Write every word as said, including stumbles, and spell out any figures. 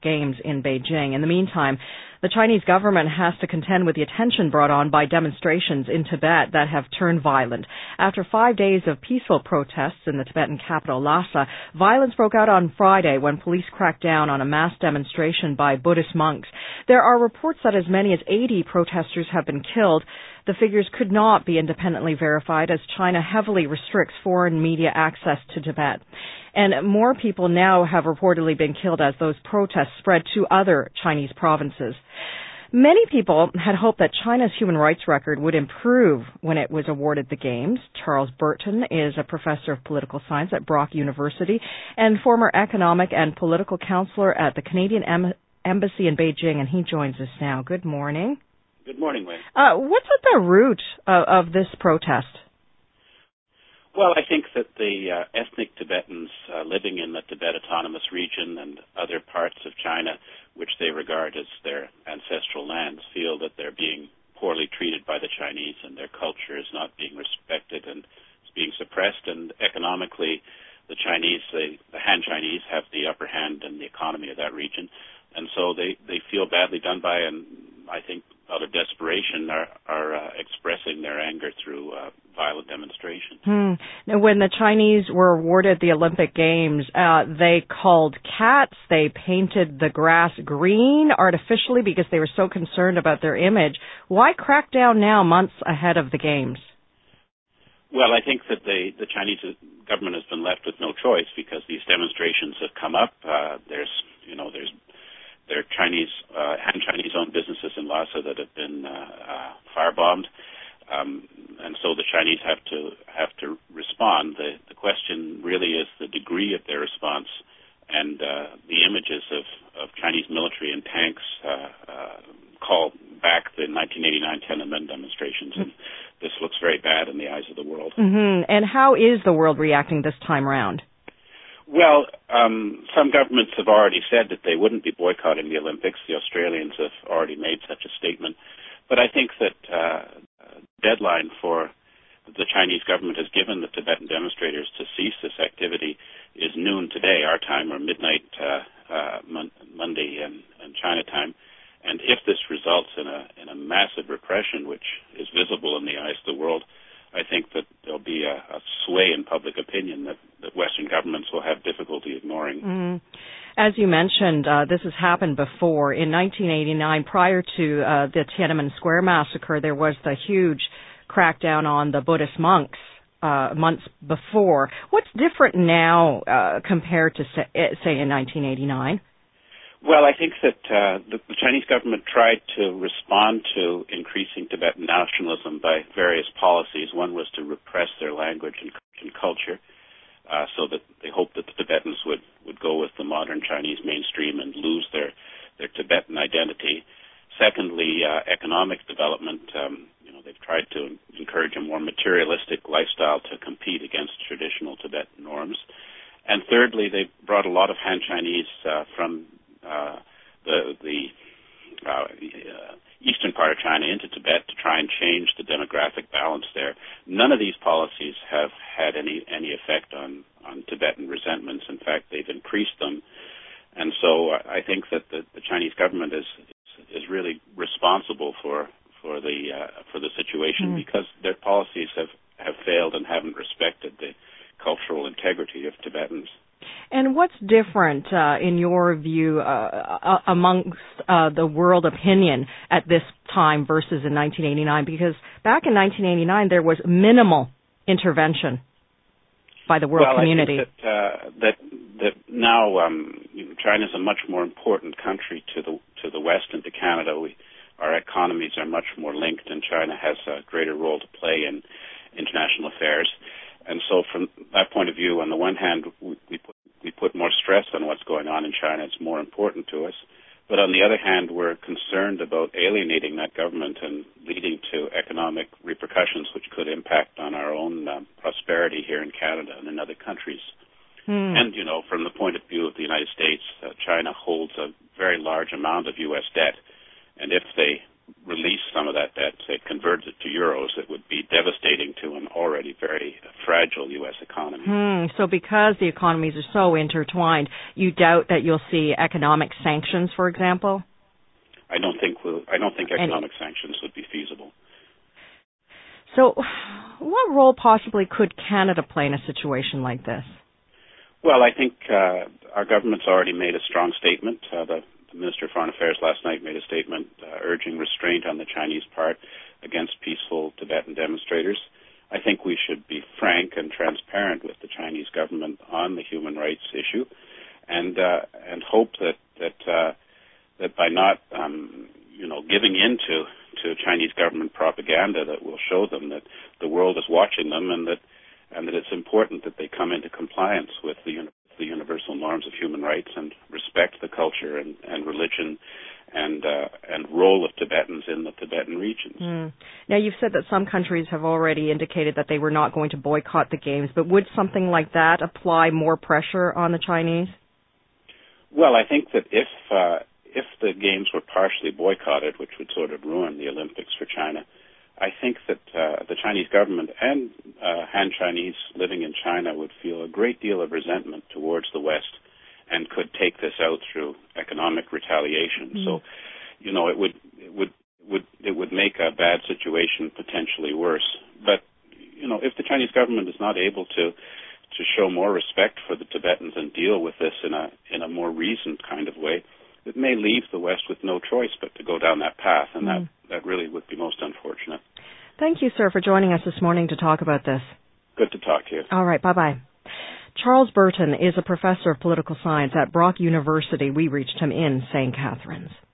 Games in Beijing. In the meantime, the Chinese government has to contend with the attention brought on by demonstrations in Tibet that have turned violent. After five days of peaceful protests in the Tibetan capital, Lhasa, violence broke out on Friday when police cracked down on a mass demonstration by Buddhist monks. There are reports that as many as eighty protesters have been killed. The figures could not be independently verified as China heavily restricts foreign media access to Tibet. And more people now have reportedly been killed as those protests spread to other Chinese provinces. Many people had hoped that China's human rights record would improve when it was awarded the Games. Charles Burton is a professor of political science at Brock University and former economic and political counselor at the Canadian em- Embassy in Beijing, and he joins us now. Good morning. Good morning, Wayne. Uh, what's at the root of, of this protest? Well, I think that the uh, ethnic Tibetans uh, living in the Tibet Autonomous Region and other parts of China, which they regard as their ancestral lands, feel that they're being poorly treated by the Chinese and their culture is not being respected and is being suppressed. And economically, the Chinese, they, the Han Chinese, have the upper hand in the economy of that region. And so they, they feel badly done by, and I think out of desperation, are, are uh, expressing their anger through uh, violent demonstrations. Hmm. Now, when the Chinese were awarded the Olympic Games, uh, they called cats, they painted the grass green artificially because they were so concerned about their image. Why crack down now, months ahead of the Games? Well, I think that the, the Chinese government has been left with no choice because these demonstrations have come up. Uh, there's, you know, there's There are Chinese, uh, Han Chinese-owned businesses in Lhasa that have been uh, uh, firebombed, um, and so the Chinese have to have to respond. The, the question really is the degree of their response, and uh, the images of, of Chinese military and tanks uh, uh, call back the nineteen eighty-nine Tiananmen demonstrations, and this looks very bad in the eyes of the world. Mm-hmm. And how is the world reacting this time around? Well, um, some governments have already said that they wouldn't be boycotting the Olympics. The Australians have already made such a statement. But I think that uh, the deadline for the Chinese government has given the Tibetan demonstrators to cease this activity is noon today, our time, or midnight uh, uh, mon- Monday in, in China time. And if this results in a, in a massive repression, which is visible in the eyes of the world, I think that there'll be a, a sway in public opinion that, that Western governments will have difficulty ignoring. Mm. As you mentioned, uh, this has happened before. In nineteen eighty-nine, prior to uh, the Tiananmen Square massacre, there was the huge crackdown on the Buddhist monks uh, months before. What's different now uh, compared to, say, in nineteen eighty-nine? Well, I think that uh, the, the Chinese government tried to respond to increasing Tibetan nationalism by various policies. One was to repress their language and, and culture, uh, so that they hoped that the Tibetans would, would go with the modern Chinese mainstream and lose their, their Tibetan identity. Secondly, uh, economic development. Um, you know, they've tried to encourage a more materialistic lifestyle to compete against traditional Tibetan norms. And thirdly, they brought a lot of Han Chinese uh, from Uh, the the uh, uh, eastern part of China into Tibet to try and change the demographic balance there. None of these policies have had any any effect on, on Tibetan resentments. In fact, they've increased them. And so uh, I think that the, the Chinese government is, is is really responsible for for the uh, for the situation mm. because their policies have, have failed and haven't respected the cultural integrity of Tibetans. And what's different, uh, in your view, uh, amongst uh, the world opinion at this time versus in nineteen eighty-nine? Because back in nineteen eighty-nine, there was minimal intervention by the world well, community. Well, I think that, uh, that, that now um, China is a much more important country to the to the West and to Canada. We, our economies are much more linked, and China has a greater role to play in international affairs. And so from that point of view, on the one hand, we, we, put, we put more stress on what's going on in China. It's more important to us. But on the other hand, we're concerned about alienating that government and leading to economic repercussions which could impact on our own um, prosperity here in Canada and in other countries. Hmm. And, you know, from the point of view of the United States, uh, China holds a very large amount of U S debt. And if they release some of that debt, say convert it to euros, it would be devastating to an already very fragile U S economy. Hmm. So because the economies are so intertwined, you doubt that you'll see economic sanctions, for example? I don't think we'll, I don't think economic Any. sanctions would be feasible. So what role possibly could Canada play in a situation like this? Well, I think uh, our government's already made a strong statement. Uh, the, the Minister of Foreign Affairs last night made a statement uh, urging restraint on the Chinese part against peaceful Tibetan demonstrators. I think we should be frank and transparent with the Chinese government on the human rights issue, and uh, and hope that that uh, that by not um, you know giving in to, to Chinese government propaganda, that will show them that the world is watching them, and that and that it's important that they come into compliance with the, the universal norms of human rights and respect the culture and, and religion and uh, and role of Tibetans in the Tibetan regions. Mm. Now, you've said that some countries have already indicated that they were not going to boycott the Games, but would something like that apply more pressure on the Chinese? Well, I think that if uh, if the Games were partially boycotted, which would sort of ruin the Olympics for China, I think that uh, the Chinese government and uh, Han Chinese living in China would feel a great deal of resentment towards the West and could take this out through economic retaliation. Mm. So, you know, it would it would would it would make a bad situation potentially worse. But, you know, if the Chinese government is not able to to show more respect for the Tibetans and deal with this in a in a more reasoned kind of way, it may leave the West with no choice but to go down that path, and mm. that, that really would be most unfortunate. Thank you, sir, for joining us this morning to talk about this. Good to talk to you. All right, bye-bye. Charles Burton is a professor of political science at Brock University. We reached him in Saint Catharines.